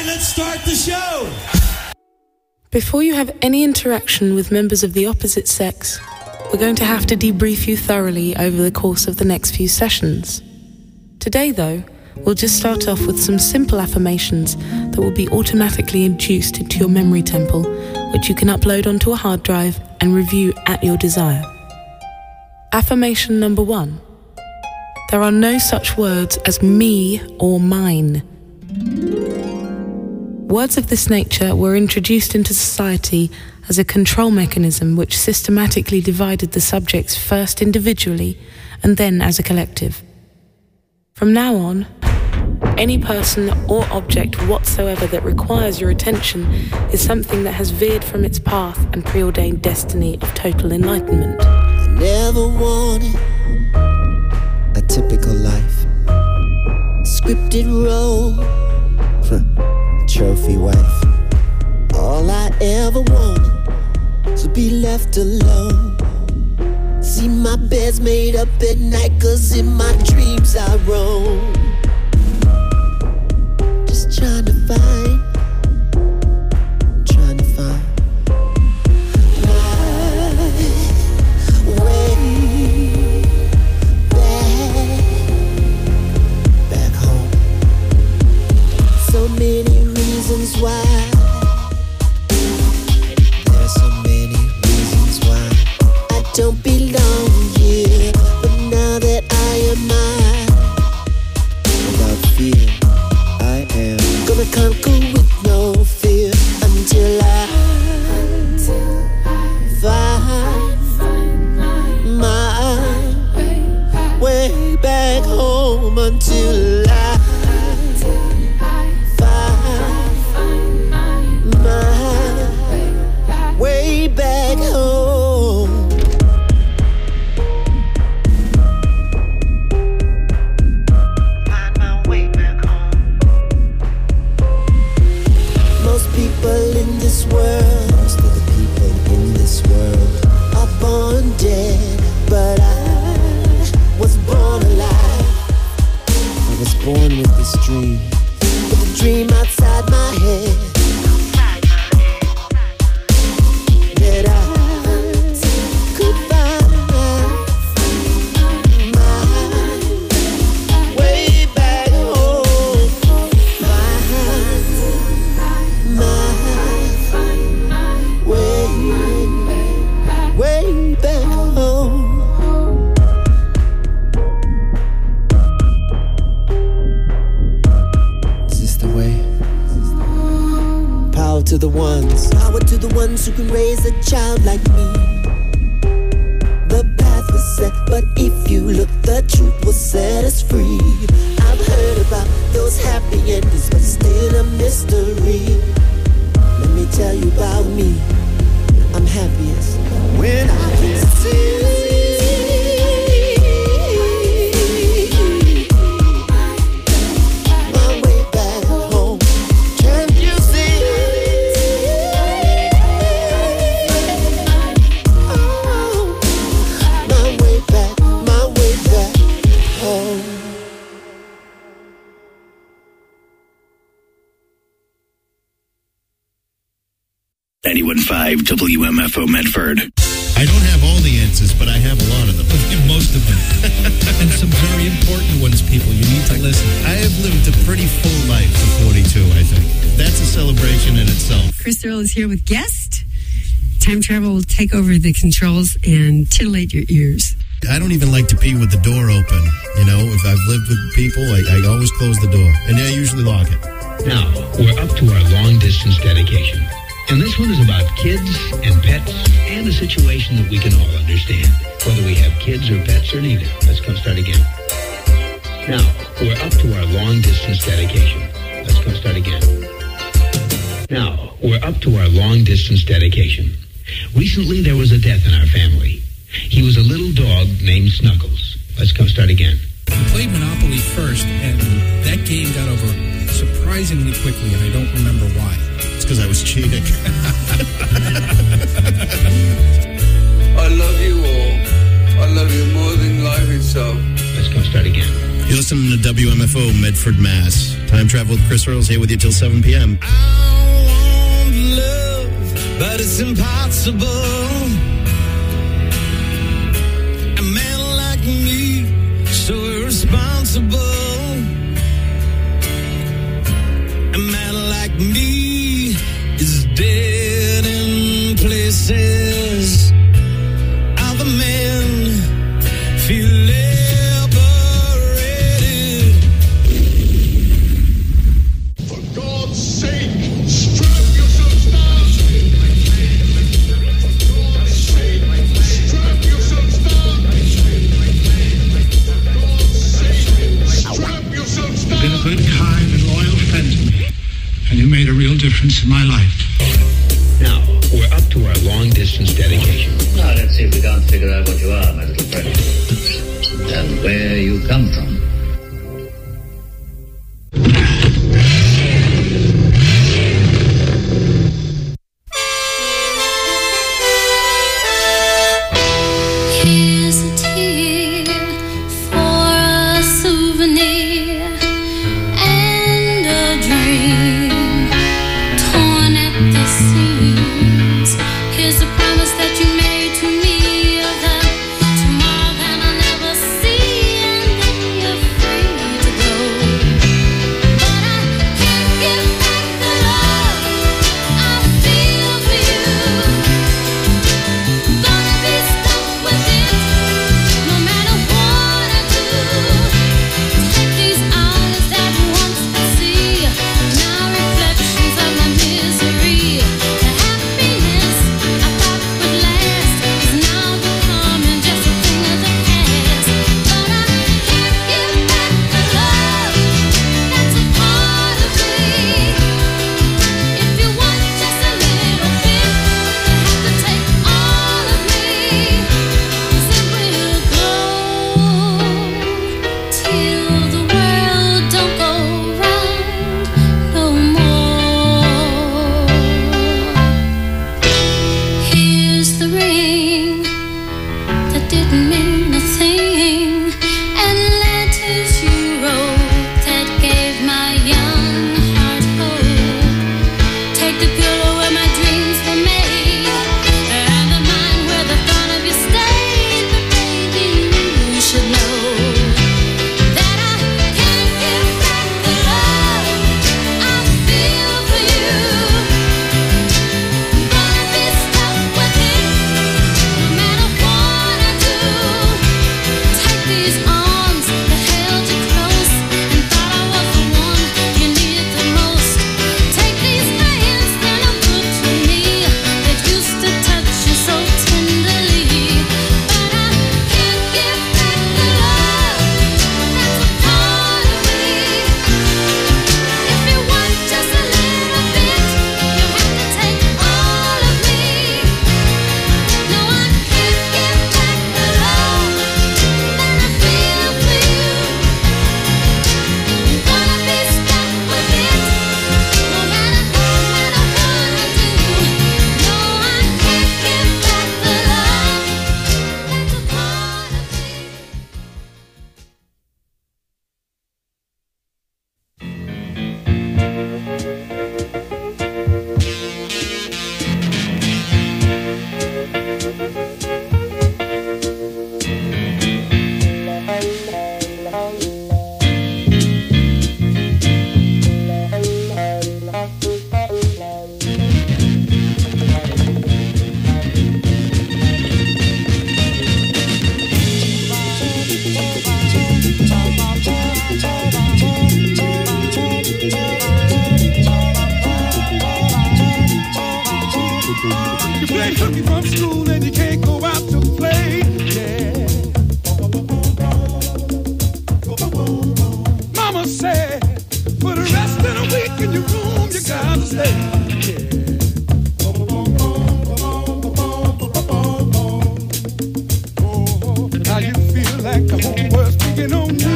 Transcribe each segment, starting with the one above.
right, let's start the show. Before you have any interaction with members of the opposite sex, we're going to have to debrief you thoroughly over the course of the next few sessions. Today, though, we'll just start off with some simple affirmations that will be automatically induced into your memory temple, which you can upload onto a hard drive and review at your desire. Affirmation number 1. There are no such words as me or mine. Words of this nature were introduced into society as a control mechanism which systematically divided the subjects first individually and then as a collective. From now on, any person or object whatsoever that requires your attention is something that has veered from its path and preordained destiny of total enlightenment. I never wanted a typical life, scripted role, trophy wife. All I ever wanted was to be left alone. See my bed's made up at night, 'cause in my dreams I roam. Just trying to find why. There are so many reasons why I don't belong here, but now that I am mine, without fear, I am gonna conquer with no fear until I find my way back home, until I way back home. Find my way back home. Most people in this world, most of the people in this world are born dead, but I was born alive. I was born with this dream, with a dream outside my head. To the ones, power to the ones who can raise a child like me. The path was set, but if you look, the truth will set us free. I've heard about those happy endings, but still a mystery. Let me tell you about me. I'm happiest when I can see my way back home. Can you see? WMFO Medford. I don't have all the answers, but I have a lot of them. Most of them. And some very important ones, people. You need to listen. I have lived a pretty full life for 42, I think. That's a celebration in itself. Chris Earl is here with guest. Time travel will take over the controls and titillate your ears. I don't even like to pee with the door open. You know, if I've lived with people, I always close the door. And I usually lock it. Now, we're up to our long-distance dedication. And this one is about kids and pets and a situation that we can all understand, whether we have kids or pets or neither. Let's go start again. Now, we're up to our long-distance dedication. Let's go start again. Now, we're up to our long-distance dedication. Recently, there was a death in our family. He was a little dog named Snuggles. Let's go start again. We played Monopoly first, and that game got over surprisingly quickly, and I don't remember why. It's because I was cheating. I love you all. I love you more than life itself. Let's go start again. You're listening to WMFO, Medford, Mass. Time Travel with Chris Earls here with you till 7 p.m. I want love, but it's impossible. A man like me, so irresponsible. A man like me is dead in places. Other men feel liberated. For God's sake, strap yourselves down. For God's sake, strap yourselves down. For God's sake, strap yourselves down. You've been a good, kind, and loyal friend to me, and you made a real difference in my life. Now, we're up to our long-distance dedication. Now, let's see if we can't figure out what you are, my little friend. And where you come from. Here's a tear for a souvenir and a dream torn at the seams. Here's a promise that you made to me of the tomorrow that I'll never see, and then you're free to go. But I can't give back the love I feel for you. Gonna be stuck with it, no matter what I do. Take these eyes that once could see, now reflections of my misery. The happiness I thought would last is now becoming just a thing of the past. But I can't give back the love that's a part of me. If you want just a little bit, you have to take all of me. 'Cause it will glow till the world don't go round no more. Here's the ring that didn't mean a thing, and letters you wrote that gave my young heart hope. Take the pillow where my dreams were made, and the mind where the thought of you stayed. But baby, you should know that I can't give back the love I feel for you. Gonna be stuck with it, no matter what I do. Take these arms that held you close and thought I was the one you needed the most. Take these hands that are good to me, that used to touch you so tenderly. But I can't give back the love that's a part of me. If you want just a little bit, you have to take all of me. No, I can't give back the love that I feel for you. I'm gonna be stuck with it, no matter what I do. No, I can't give back the love that's a part of me. You play hooky from school and you can't go out to play. Yeah. Mama said, for the rest of the week in your room you gotta stay. Oh, now you feel like the whole world's picking on you.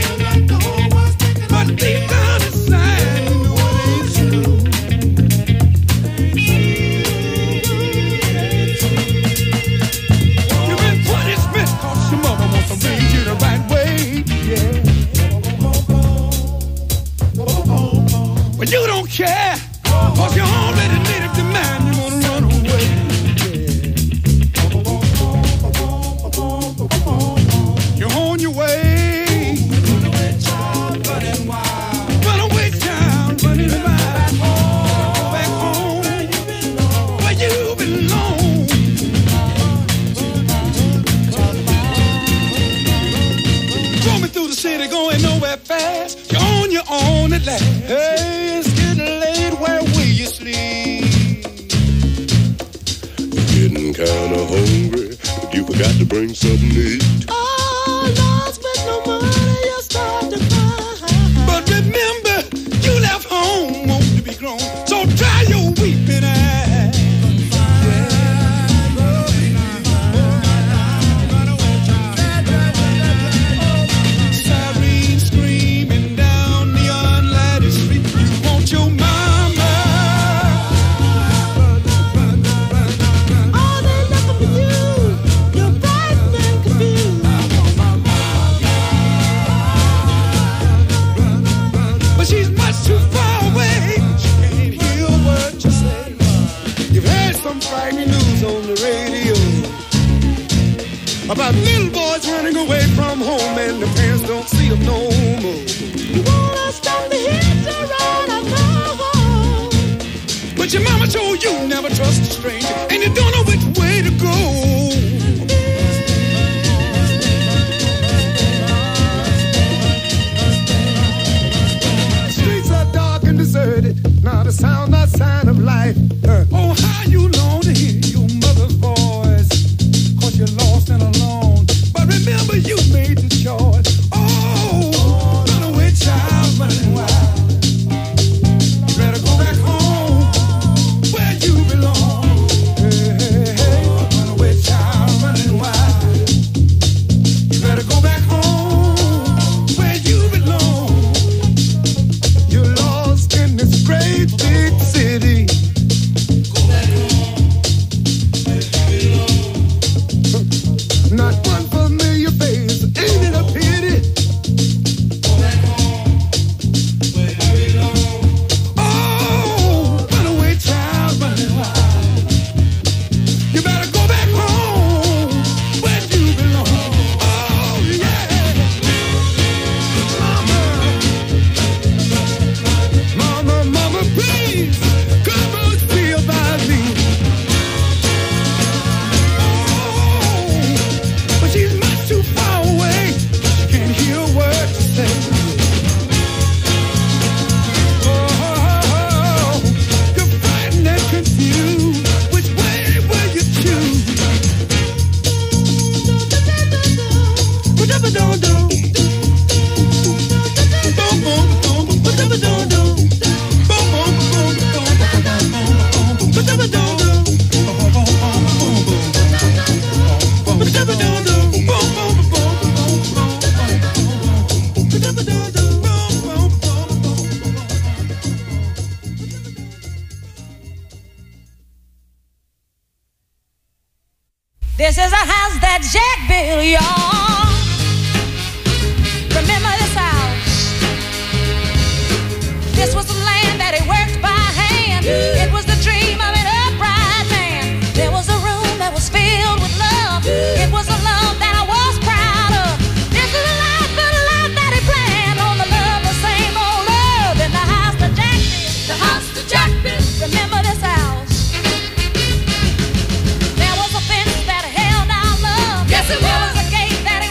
But deep down inside you know it ain't true. care. Cause you already made a demand, you wanna run away. You're on your way. Run away, child, running wild. Run away, child, running wild. Go back home, where you belong. Roaming through the city, going nowhere fast. You're on your own at last. Hey, it's getting late, where will you sleep? Getting kinda hungry, but you forgot to bring something to eat. Oh, lost with no money, you start to cry. But remember, you left home, want to be grown. So dry your weeping eyes. Siren screaming down the unlighted street. You want your mama. All they looking for you, you're frightened and confused. But she's much too far away. She can't hear what you say. You've heard some frightening news on the radio about little boys running away from home and the parents don't see them no more. You wanna stop the hit to run and go. But your mama told you never trust a stranger, and you don't know which way to go. Streets are dark and deserted, not a sound, not sign of life. Oh, how you long to hear your mother's voice, 'cause you're lost and alone. But remember, you made the choice. Oh, run away, child, running wild. You better go back home, where you belong. Hey, hey, hey, run away, child, running wild. You better go back home, where you belong. You're lost in this great big city. Go back home, where you belong. Not one familiar face, ain't it a pity? Go back home, where you belong. Oh, run away, child, running wild. You better go back home, where you belong. Oh, yeah. Mama, mama, please, come and see about me. Oh, but she's much too far away. She can't hear a word you say. Oh, you're frightened and confused. Which way will you choose? This is a house that Jack built, y'all. Remember this house? This was the land that he worked by hand. It was the dream of an upright man. There was a room that was filled with love. It was a love that I was proud of. This is a life that he planned on the love, the same old love in the house that Jack built. The house that Jack built. Remember this house? There was a fence that held our love. Yes, it was. There was a gate that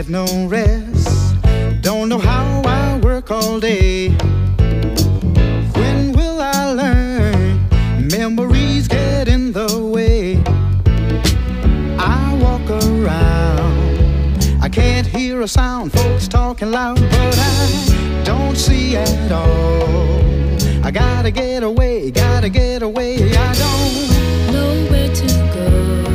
no rest. Don't know how I work all day. When will I learn? Memories get in the way. I walk around, I can't hear a sound. Folks talking loud, but I don't see at all. I gotta get away, I don't know where to go.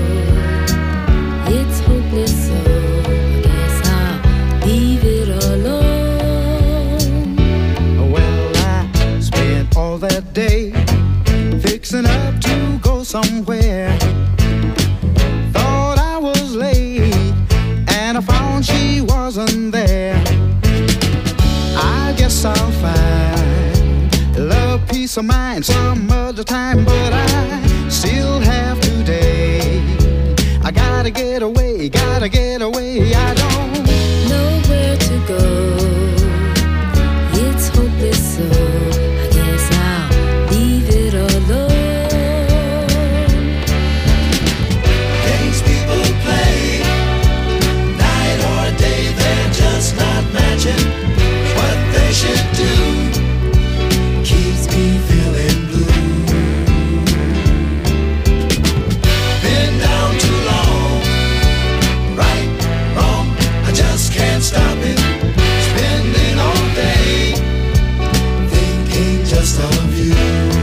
It's hopeless, so I guess I'll leave it alone. Well, I spent all that day fixing up to go somewhere. Thought I was late, and I found she wasn't there. I guess I'll find love, peace of mind some other time, but I still have today. I gotta get away, I don't know where to go. It's hopeless, so I guess I'll leave it alone. Games people play, night or day, they're just not matching what they should do. Keeps me feeling blue. Been down too long, right, wrong, I just can't stop it. Spending all day thinking just of you.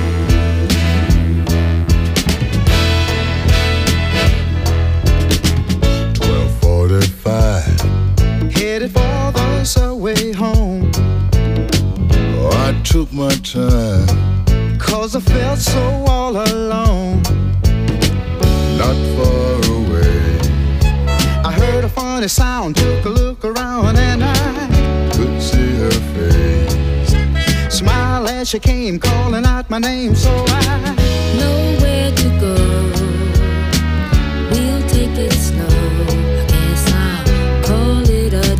12:45, headed for the subway home. oh, I took my time, 'Cause I felt so all alone. not far away. I heard a funny sound, took a look around, and I Could see her face. smiled as she came, calling out my name. So I know where to go. We'll take it slow. I guess I'll call it a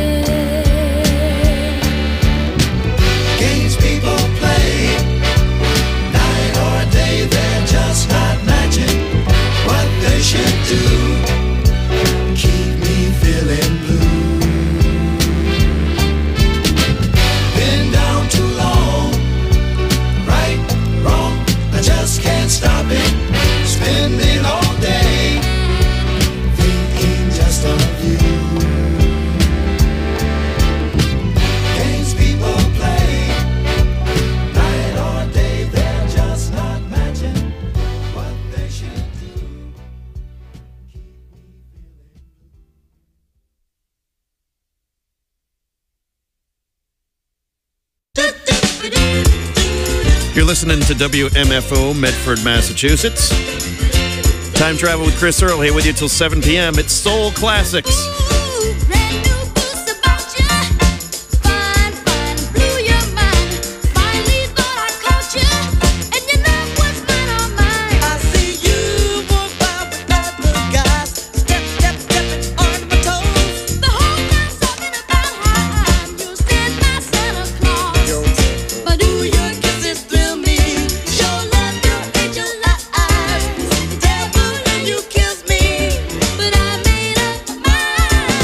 day. Games people play, night or day, they're just not matching what they should do. Keep me feeling blue. Been down too long, right, wrong, I just can't stop it. Spending all day thinking just of you. Games people play, night or day, they're just not matching what they should do. You're listening to WMFO, Medford, Massachusetts. Time Travel with Chris Earl here with you till 7 p.m. It's Soul Classics. Devil and you kiss me, but I made up my mind.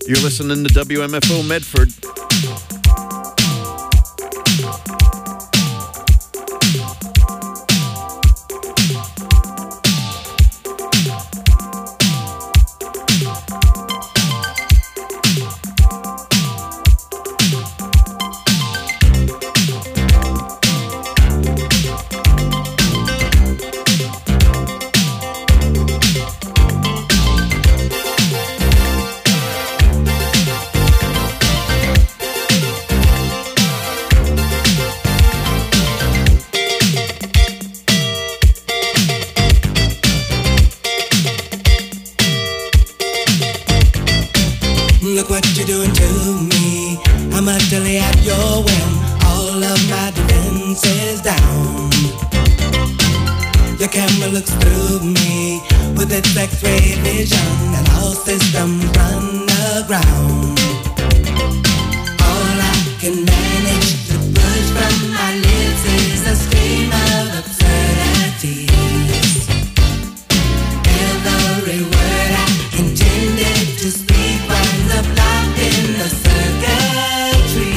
You're listening to WMFO Medford. Look what you're doing to me. I'm utterly at your whim. All of my defenses down. Your camera looks through me with its X-ray vision, and all systems run aground. All I can manage to push from my lips is a stream of absurdities. Every word I intended to speak winds up locked in the circuitry.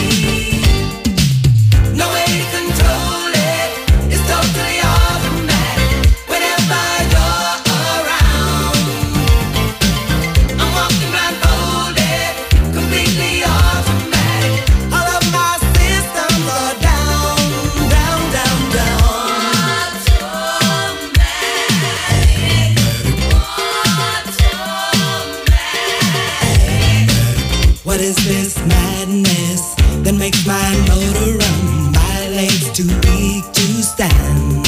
No way to control it. It's totally automatic. Whenever you're around, I'm walking blindfolded, completely automatic. All of my systems are down, down, down, down. What is this madness that makes my motor run? My legs too weak to stand.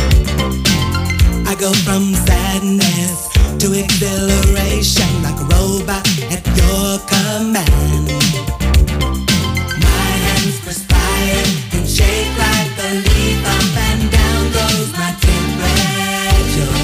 I go from sadness to exhilaration like a robot at your command. My hands perspire and shake like a leaf. Up and down goes my temperature.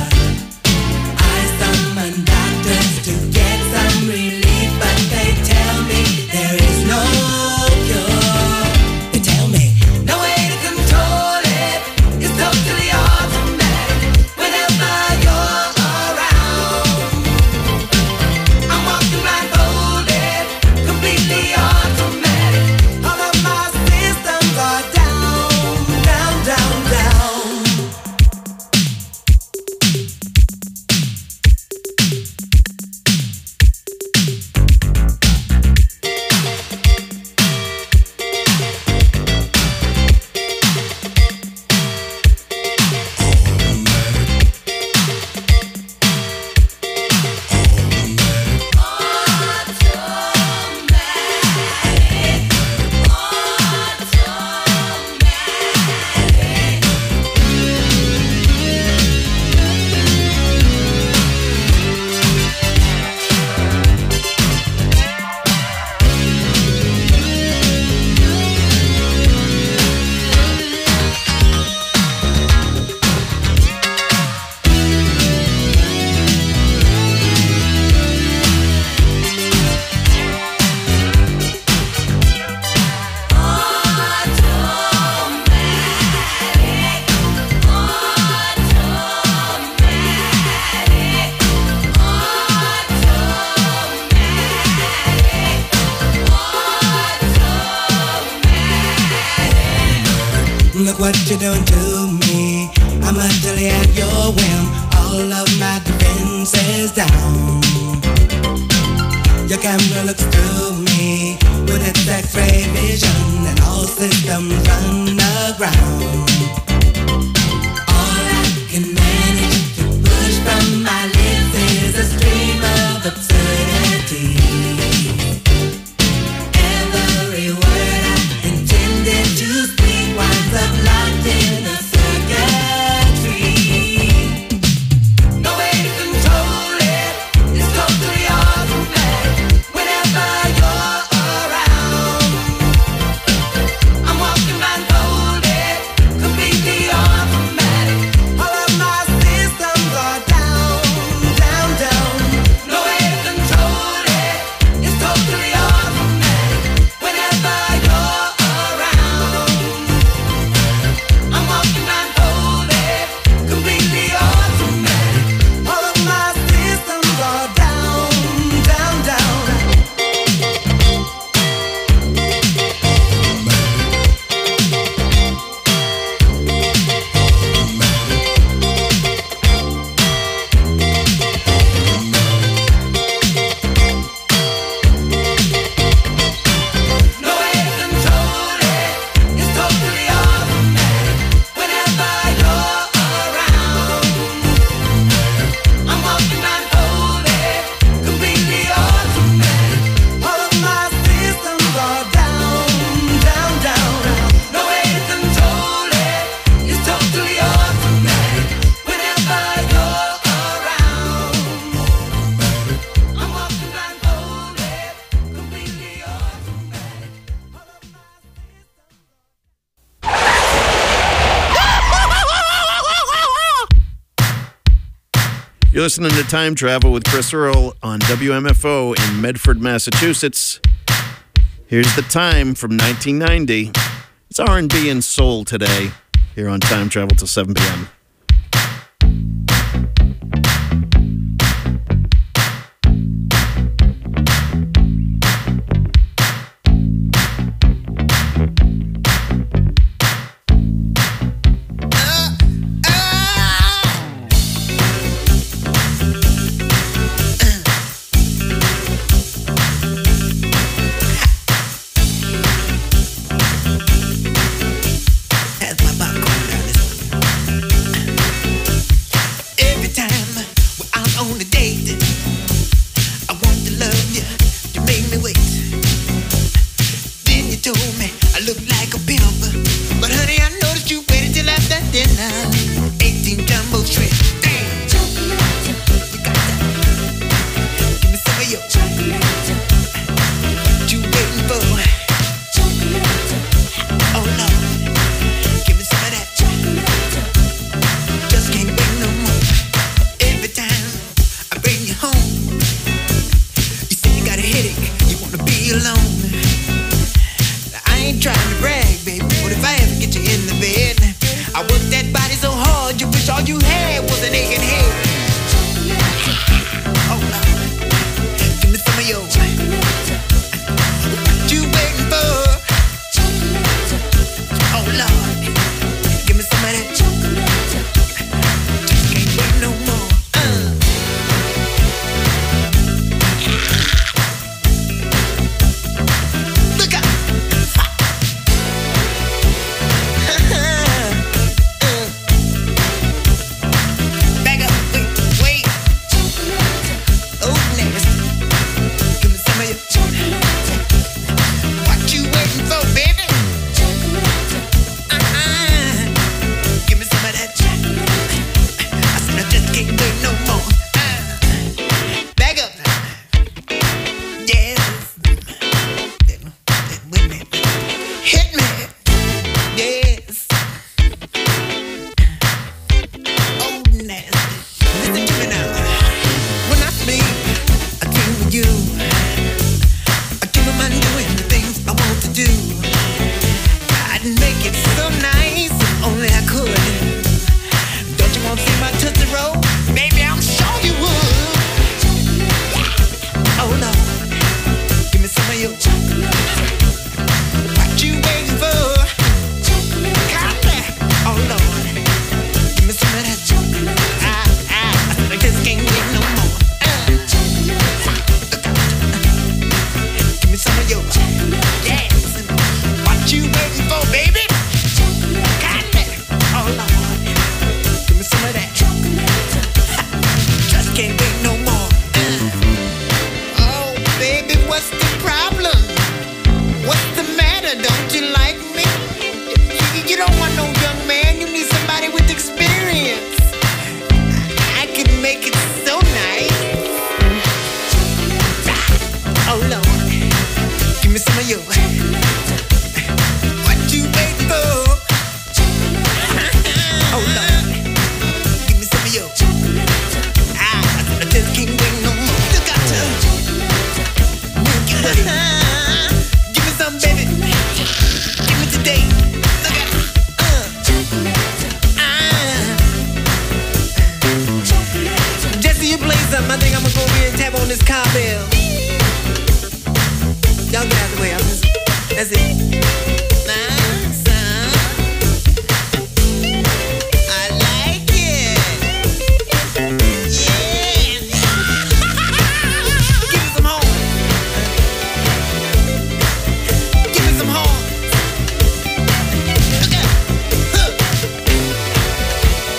I summon doctors to get some relief, but they tell me there is no cure. They tell me no way to control it. It's totally automatic. Whenever you're around, I'm walking blindfolded, completely automatic. All of my systems are down, down, down, down. Look what you're doing to me. I'm utterly at your whim. All of my defenses down. Your camera looks through me with its X-ray vision, and all systems run aground. All I can manage to push from my lips is a stream of absurdity. Every word I intended to speak winds up locked in a circuitry. No way to control it. It's totally automatic. Whenever you're around, I'm walking blindfolded, completely You're listening to Time Travel with Chris Earl on WMFO in Medford, Massachusetts. Here's the time from 1990. It's R&B and soul today here on Time Travel till 7 p.m.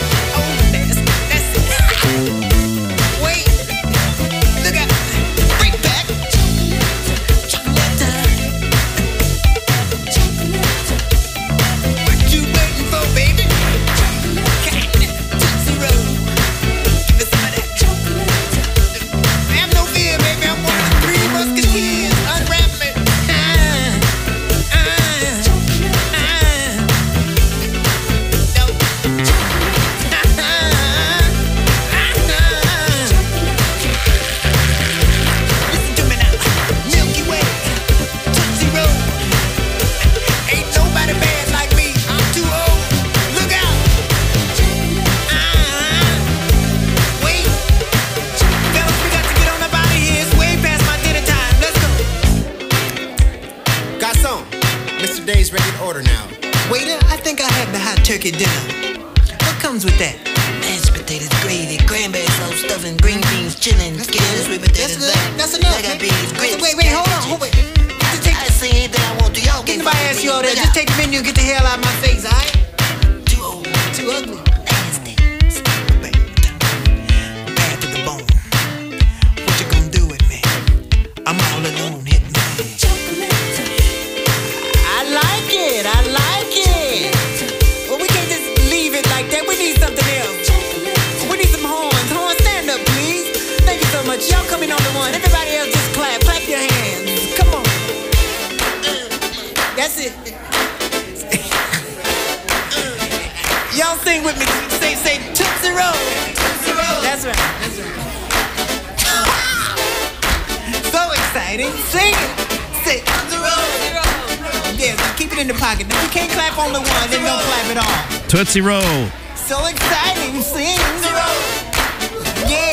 Break turkey dinner. What comes with that? Mashed potatoes, gravy, cranberry sauce, stuffing, green beans, chillin', skins, sweet potatoes, That's enough. legged beans, grits, Wait, hold on. Wait. I say anything I want to. Y'all Get get nobody ask you all that. Just take the menu and get the hell out of my face, all right? too old. Too ugly. Nasty. Bad to the bone. What you gonna do with me? I'm all alone. Hit me. I like it. Well, we can't just leave it like that. We need something else. We need some horns. Horns, stand up, please. Thank you so much. Y'all coming on the one. Everybody else just clap. Clap your hands. Come on. That's it. Y'all sing with me. Say Tootsie Roll. That's right. So exciting. Sing it. Say Tootsie Roll. Yes, keep it in the pocket. If you can't clap on the one, then don't clap at all. Tootsie Roll. So exciting. Sing. Yeah.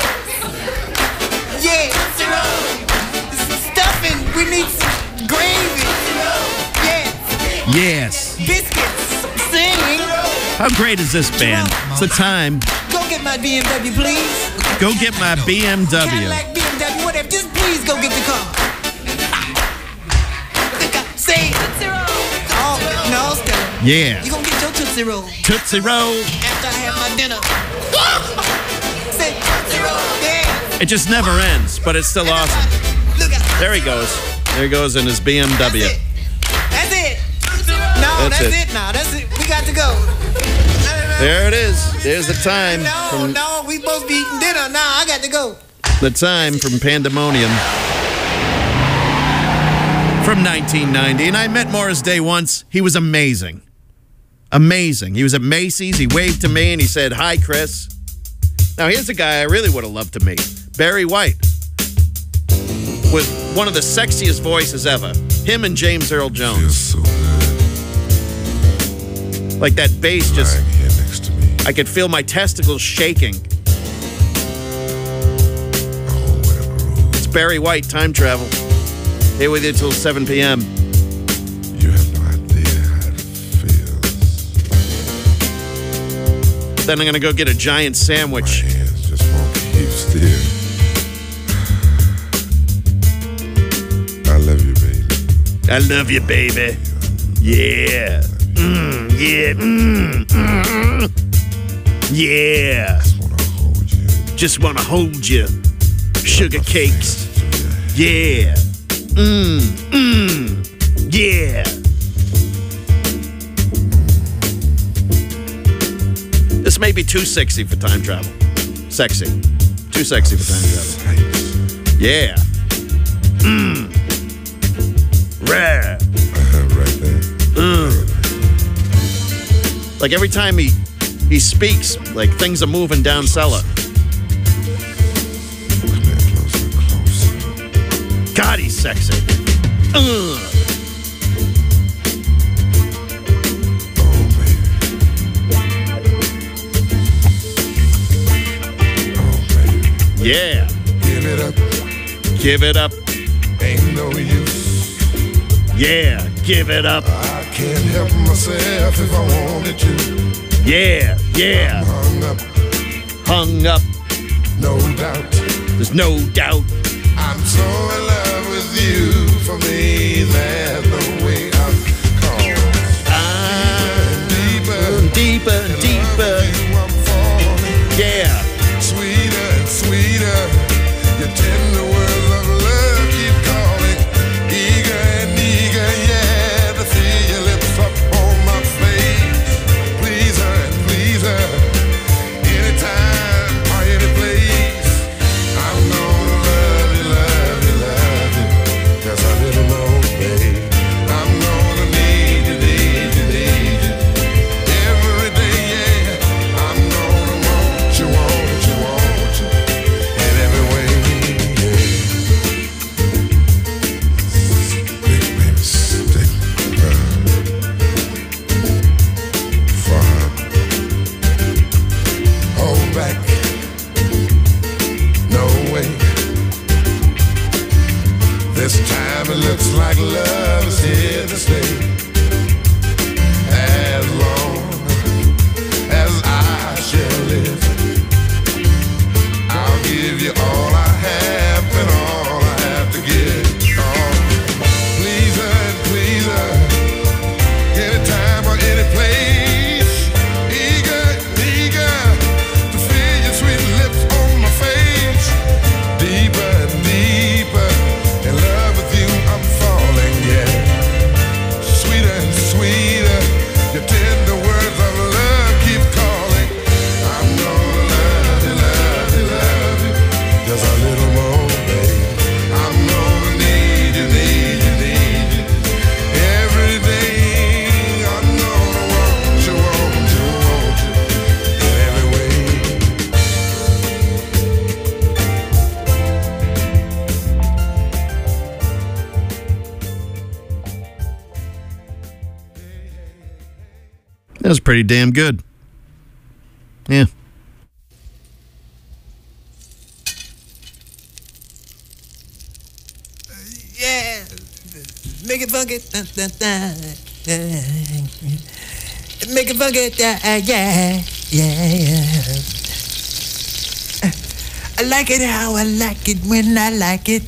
Stuffing. We need some gravy. Yeah. Yes. Biscuits. Sing. How great is this band? It's the time. Go get my BMW, please. Go get my BMW. Cadillac, BMW, whatever. Just please go get the car. Say. Oh, no, Stella. Yeah. You gonna get your Tootsie Roll Tootsie Roll. after I have my dinner. Say Tootsie Roll. Yeah. It just never ends, but it's still awesome. Look out. There he goes. There he goes in his BMW. That's it. No, That's that's it. it now. That's it. We got to go. There it is. There's the time No, we supposed to be eating dinner. Now I got to go. from Pandemonium from 1990. And I met Morris Day once. He was amazing. Amazing. He was at Macy's. He waved to me and he said, "Hi, Chris." Now, here's a guy I really would have loved to meet. Barry White. With one of the sexiest voices ever. Him and James Earl Jones. Like that bass just... I could feel my testicles shaking. It's Barry White, Time Travel. Here with you till 7 p.m. You have no idea how it feels. Then I'm going to go get a giant sandwich. My hands just won't keep still. I love you, baby. I love you, baby. Yeah. Yeah. Yeah. Just want to hold you. Sugar cakes. Yeah. Yeah. This may be too sexy for time travel. Sexy. Too sexy for time travel. Yeah. Rare. Right there. Like every time he speaks, like things are moving down cellar. God, he's sexy. Yeah. Give it up. Give it up. Ain't no use. Yeah. Give it up. I can't help myself if I wanted to. Yeah. Yeah. Hung up. Hung up. No doubt. There's no doubt. I'm so in love with you. For me, there's no way out. Deeper, deeper. Yeah. Sweeter and sweeter. Your tender words of love keep calling. Eager and eager, yeah. To feel your lips up on my face. Please her and please her. Anytime or any place. I'm gonna love you, love you, love you. Yes, I little know, babe. I'm gonna need you, need you, need you. Every day, yeah. I'm gonna want you, want you, want you. In every way, yeah. That was pretty damn good. Yeah. Yeah, make it funky. Make it funky. Yeah. I like it how I like it when I like it.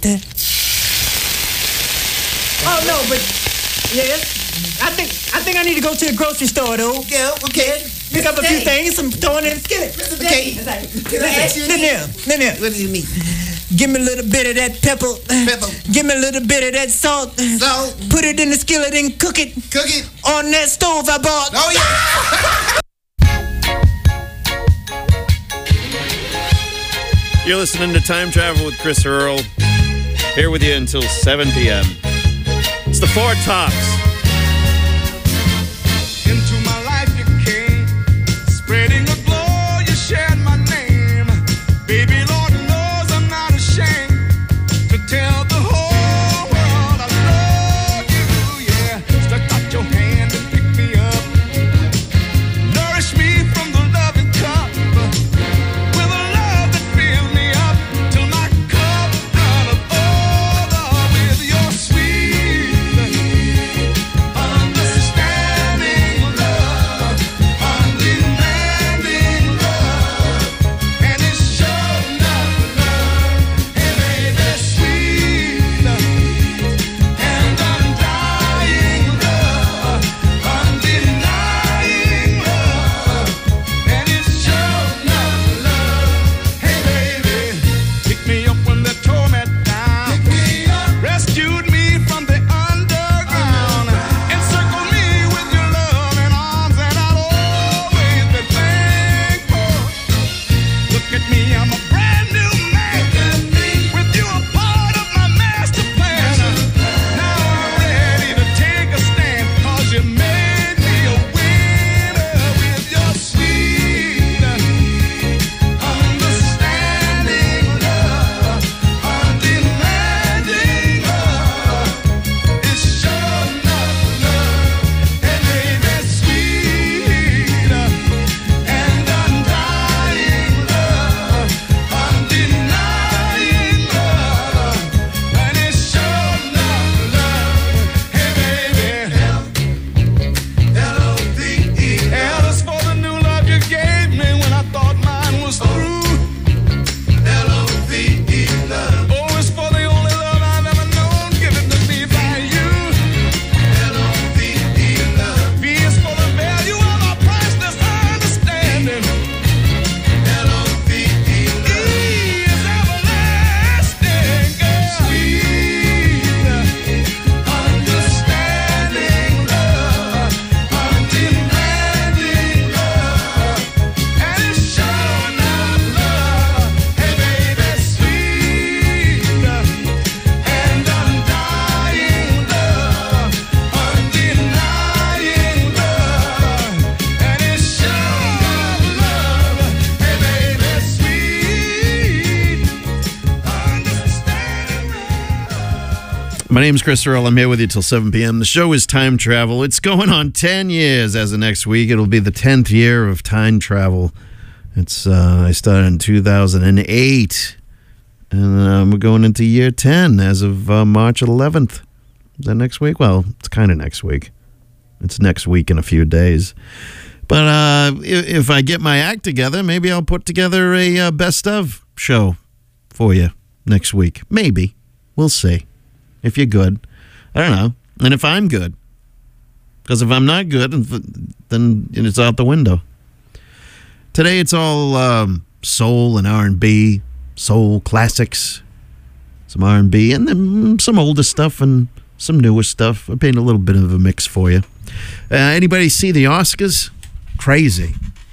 Oh no, but yes, I think I need to go to the grocery store though. Yeah, okay. Pick up a few things. I'm throwing in the skillet. Okay. Can I ask you again? What do you mean? Give me a little bit of that pepper. Give me a little bit of that salt. Put it in the skillet and cook it. On that stove I bought. Oh yeah. You're listening to Time Travel with Chris Earl. Here with you until 7 p.m. It's the Four Tops. Into my life you came, spreading a glow, you shared my name. Baby, Lord knows I'm not ashamed to tell the whole world I love you, yeah. Stuck out your hand and picked me up, nourish me from the loving cup, with a love that filled me up, till my cup runneth over with your sweet understanding love, undemanding love, and it's sure enough love, hey baby, sweet and undying love, undenying love, and it's sure enough love, hey baby, pick me up when they tore me down, rescued me from the underground, encircle me with your loving arms, and I'll always be thankful. Look at me, I'm a brand new man, with you a part of my master plan. Now I'm ready to take a stand, 'cause you made me a winner with your sweet understanding love, undemanding love, it's sure enough love, hey baby, sweet and undying love, undenying love, and it's sure enough love, hey baby, L-O-V-E, L is for the new love you gave me when I thought mine was through. L-O-V-E, love. O is for the only love I've ever known, given to me by you. L-O-V-E, love. V is for the value of our priceless understanding. L-O-V-E, love. E is everlasting, girl. Sweet, understanding love, undemanding love, and it's sure enough love, hey baby, sweet and undying love, undenying love, and it's sure enough love, hey baby, sweet understanding love. My name's Chris Earl. I'm here with you till 7 p.m. The show is Time Travel. It's going on 10 years as of next week. It'll be the 10th year of Time Travel. It's I started in 2008, and we're going into year 10 as of March 11th. Is that next week? Well, it's kind of next week. It's next week in a few days. But if I get my act together, maybe I'll put together a best of show for you next week. Maybe. We'll see. If you're good. I don't know. And if I'm good. Because if I'm not good, then it's out the window. Today it's all soul and R&B, soul classics, some R&B, and then some older stuff and some newer stuff. I paint a little bit of a mix for you. Anybody see the Oscars? Crazy.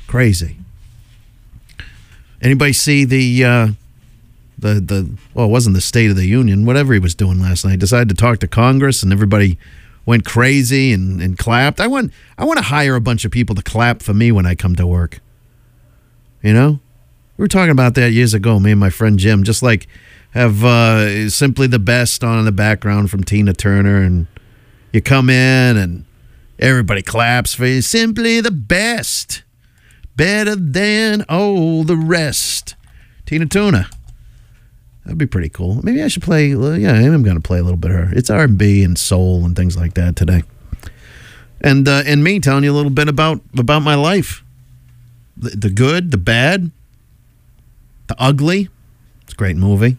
Anybody see the well, it wasn't the State of the Union, whatever he was doing last night. Decided to talk to Congress, and everybody went crazy and clapped. I want to hire a bunch of people to clap for me when I come to work. You know? We were talking about that years ago, me and my friend Jim. Just like have Simply the Best on in the background from Tina Turner, and you come in and Everybody claps for you. Simply the best. Better than all the rest. Tina Turner. That'd be pretty cool. Maybe I should play, yeah, I am going to play a little bit of her. It's R&B and soul and things like that today. And me telling you a little bit about my life. The good, the bad, the ugly. It's a great movie.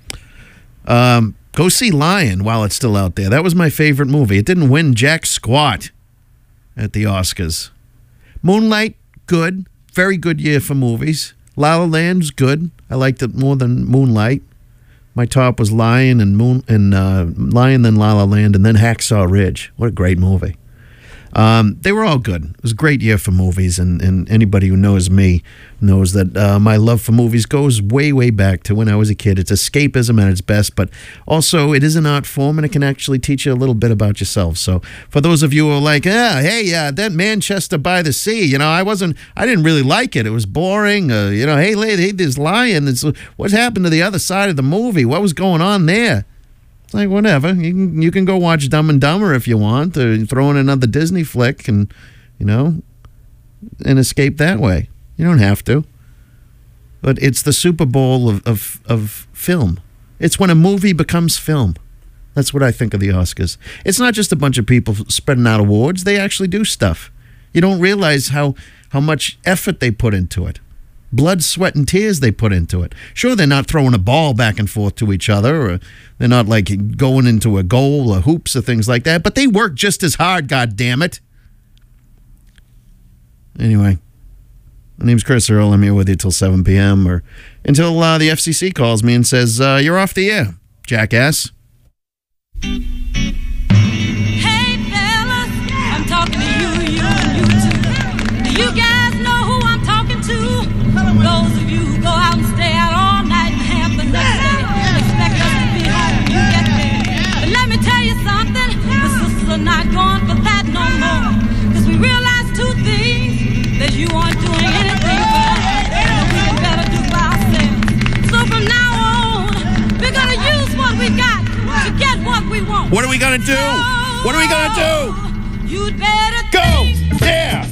Go see Lion while it's still out there. That was my favorite movie. It didn't win jack squat at the Oscars. Moonlight, good. Very good year for movies. La La Land's good. I liked it more than Moonlight. My top was Lion and Lion, then La La Land, and then Hacksaw Ridge. What a great movie. They were all good. It was a great year for movies, and anybody who knows me knows that my love for movies goes way, way back to when I was a kid. It's escapism at its best, but also it is an art form, and it can actually teach you a little bit about yourself. So for those of you who are like, that Manchester by the Sea, I didn't really like it. It was boring. Hey, lady, this Lion, what happened to the other side of the movie? What was going on there? Like, whatever. You can go watch Dumb and Dumber if you want, or throw in another Disney flick and escape that way. You don't have to. But it's the Super Bowl of film. It's when a movie becomes film. That's what I think of the Oscars. It's not just a bunch of people spreading out awards. They actually do stuff. You don't realize how much effort they put into it. Blood, sweat, and tears they put into it. Sure, they're not throwing a ball back and forth to each other, or they're not like going into a goal or hoops or things like that, but they work just as hard, goddammit. Anyway, my name's Chris Earl. I'm here with you till 7 p.m. or until the FCC calls me and says, you're off the air, jackass. Hey, fellas, I'm talking to you too. Do you guys know who I'm talking to? Those of you who go out and stay out all night and have the next day, expect us to be home when you get there. But let me tell you something, the sisters are not going for that no more. Because we realize two things, that you aren't doing anything for us, and that we can better do by ourselves. So from now on, we're going to use what we got to get what we want. What are we going to do? What are we going to do? You'd better go! Yeah!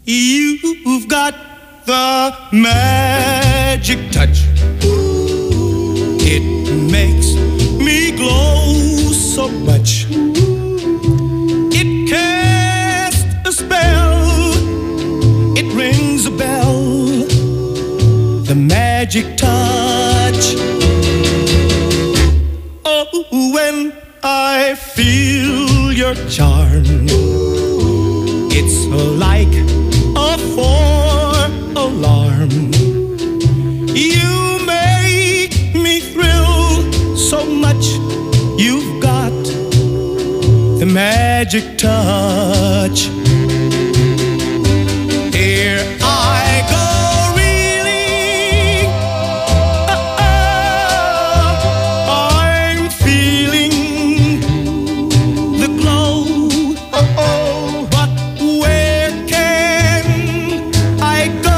You've got the magic touch. It makes me glow so much. It casts a spell. It rings a bell. The magic touch. Oh, when I feel your charm, it's like a four-alarm. You make me thrill so much. You've got the magic touch. Here I go, reeling. I'm feeling the glow. But where can I go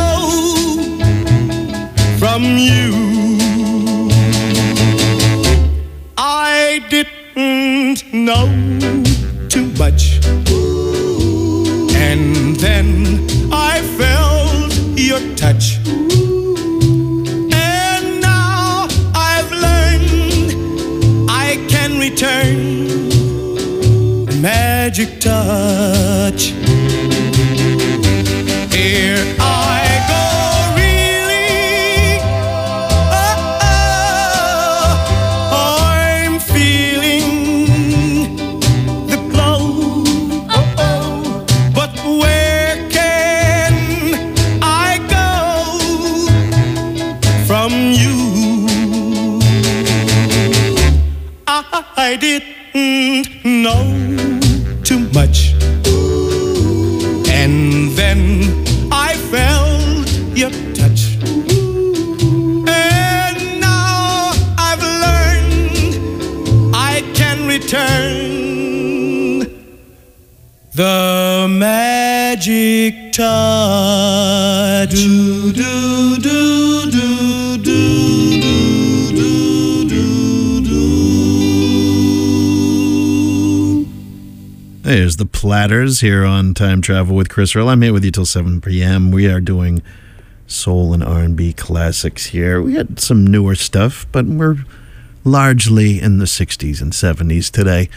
from you? I didn't know too much, and then I felt your touch, and now I've learned I can return the magic touch. Here I go, reeling. I'm feeling the glow. But where can I go from you? I didn't know too much, and then I felt your touch, and now I've learned I can return the magic touch. Do, do, do, do, do, do, do, do. There's the Platters here on Time Travel with Chris Earl. I'm here with you till 7 p.m. We are doing soul and R&B classics here. We had some newer stuff, but we're largely in the 60s and 70s today.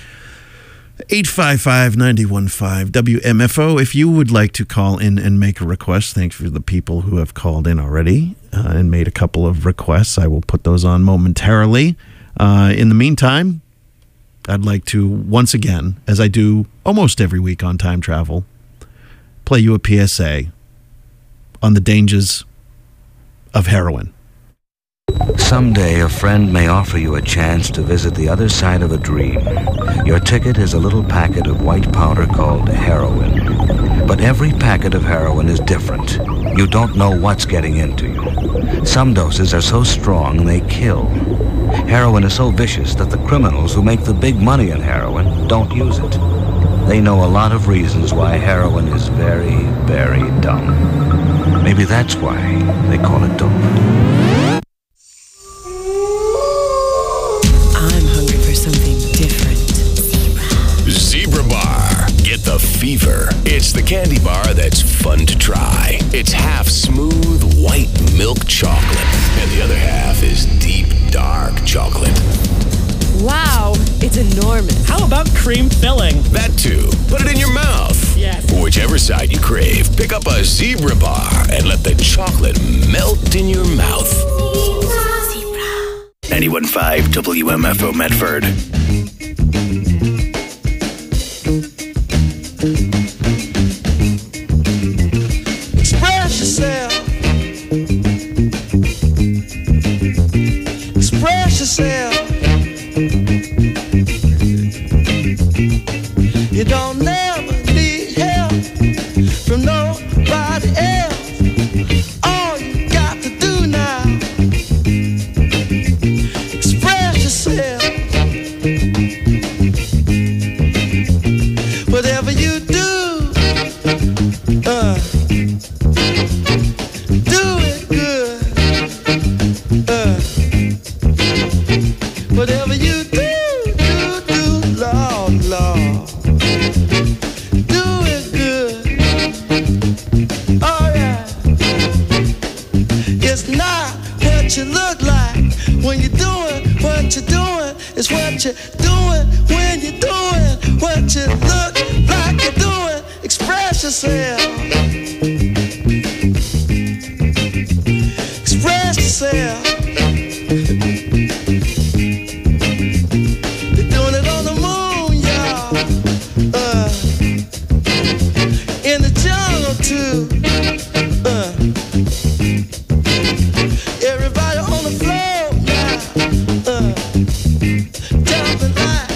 855-91.5 WMFO. If you would like to call in and make a request, thanks for the people who have called in already and made a couple of requests. I will put those on momentarily. In the meantime, I'd like to, once again, as I do almost every week on Time Travel, play you a PSA on the dangers of heroin. Someday a friend may offer you a chance to visit the other side of a dream. Your ticket is a little packet of white powder called heroin. But every packet of heroin is different. You don't know what's getting into you. Some doses are so strong they kill. Heroin is so vicious that the criminals who make the big money in heroin don't use it. They know a lot of reasons why heroin is very, very dumb. Maybe that's why they call it dope. I'm hungry for something different. Zebra Bar. Get the fever. It's the candy bar that's fun to try. It's half smooth white milk chocolate, and the other half is deep dark chocolate. Wow, it's enormous. How about cream filling? That too. Put it in your mouth. Yes. Whichever side you crave, pick up a Zebra Bar and let the chocolate melt in your mouth. Zebra. 91.5 WMFO Medford. Express yourself. Express yourself. You don't never need help from nobody else. All you got to do now, express yourself. what you doing when you're doing what you look like you're doing. Express yourself. Express yourself. They're doing it on the moon, y'all. In the jungle too. Everybody on the floor now. Jumping like